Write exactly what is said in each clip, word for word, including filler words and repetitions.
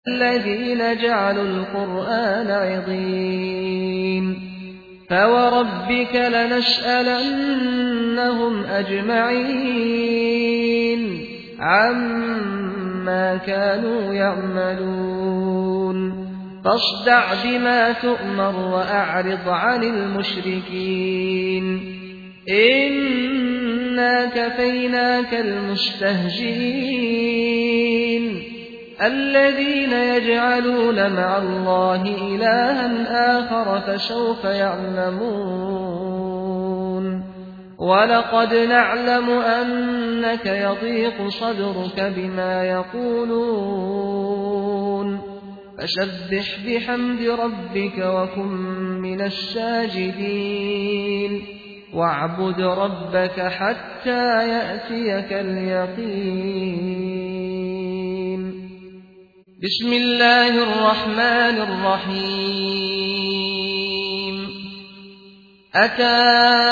الذين جعلوا القرآن عضين فوربك لنسألنهم أجمعين عما كانوا يعملون فاصدع بما تؤمر وأعرض عن المشركين إنا كفيناك المستهزئين الذين يجعلون مع الله إلها آخر فسوف يعلمون ولقد نعلم أنك يضيق صدرك بما يقولون فسبح بحمد ربك وكن من الساجدين واعبد ربك حتى يأتيك اليقين. بسم الله الرحمن الرحيم أتى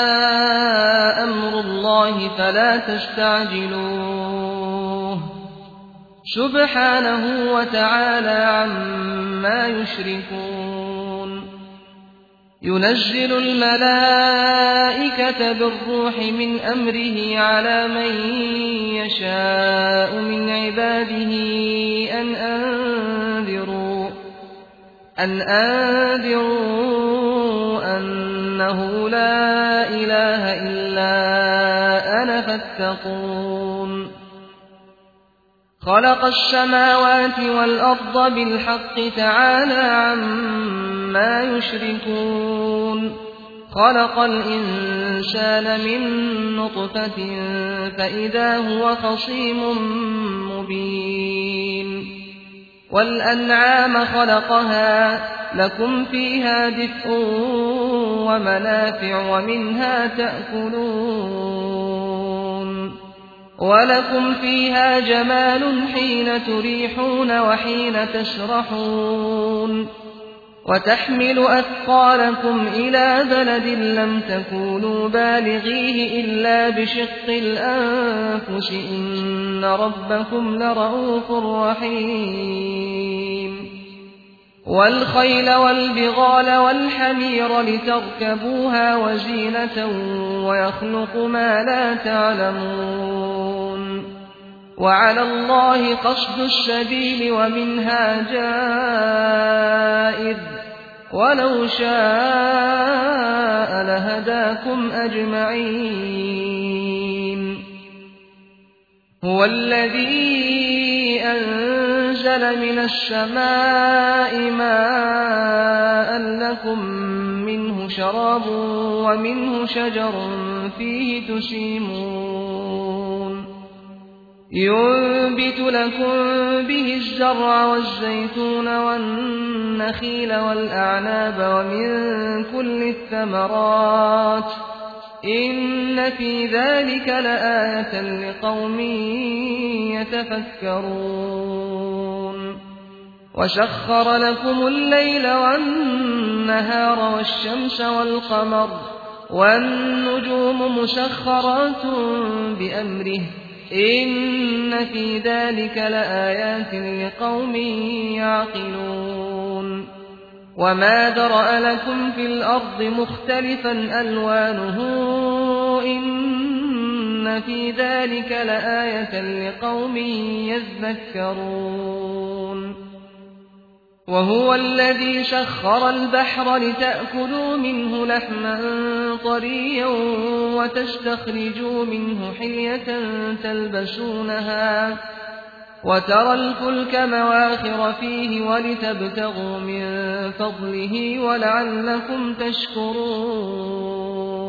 أمر الله فلا تستعجلوه سبحانه وتعالى عما يشركون ينزل الملائكة بالروح من أمره على من يشاء من عباده أن أنذروا أن أنذروا أنه لا إله إلا أنا فاتقون خلق السماوات والأرض بالحق تعالى عما يشركون خلق الإنسان من نطفة فإذا هو خصيم مبين والأنعام خلقها لكم فيها دفء ومنافع ومنها تأكلون ولكم فيها جمال حين تريحون وحين تسرحون وتحمل أثقالكم إلى بلد لم تكونوا بالغيه إلا بشق الأنفس إن ربكم لرؤوف رحيم والخيل والبغال والحمير لتركبوها وزينة ويخلق ما لا تعلمون وعلى الله قصد السبيل ومنها جائر ولو شاء لهداكم أجمعين هو الذي أنزل من السماء ماء لكم منه شراب ومنه شجر فيه تسيمون ينبت لكم به الزرع والزيتون والنخيل والأعناب ومن كل الثمرات إن في ذلك لآية لقوم يتفكرون وسخر لكم الليل والنهار والشمس والقمر والنجوم مسخرات بأمره إن في ذلك لآيات لقوم يعقلون وما ذرأ لكم في الأرض مختلفا ألوانه إن في ذلك لآية لقوم يذكرون وهو الذي سخر البحر لتأكلوا منه لحما طريا وتستخرجوا منه حلية تلبسونها وترى الفلك مواخر فيه ولتبتغوا من فضله ولعلكم تشكرون